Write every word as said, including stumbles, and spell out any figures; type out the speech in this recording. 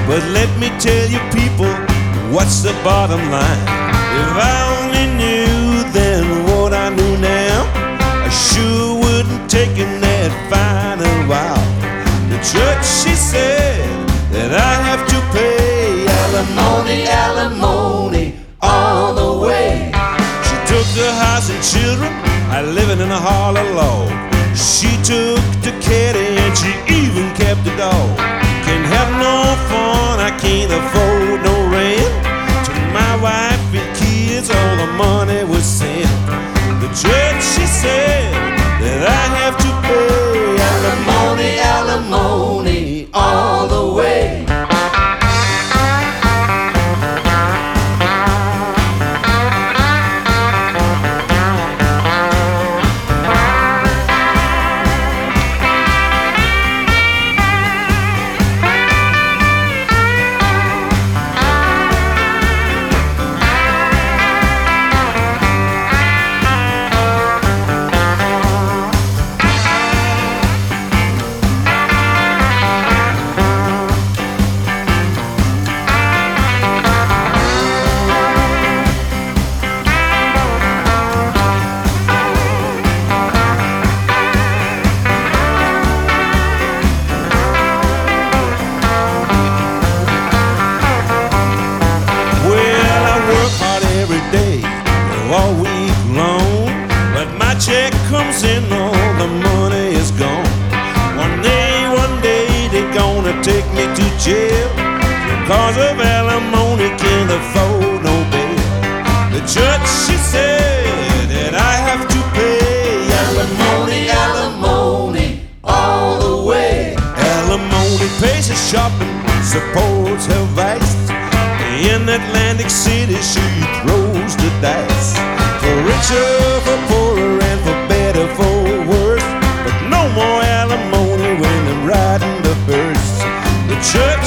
But let me tell you people, what's the bottom line? If I only knew then what I knew now, I sure wouldn't take in that final vow. The church, she said that I have to pay alimony, alimony all the way. She took the house and children, I living in a hollow log. She took the caddy and she even kept the dog. Can't have no fun, I can't afford no rent. To my wife and kids, all the money was sent. The church, she said that I have to pay alimony, alimony all the way. All week long, but my check comes in, all the money is gone. One day, one day they're gonna take me to jail because of alimony, can't afford no bail. The judge, she said that I have to pay alimony, alimony all the way. Alimony pays her shopping, supports her vice. In Atlantic City she throws the dice. For richer, for poorer, and for better, for worse. But no more alimony when I'm riding the hearse. The church,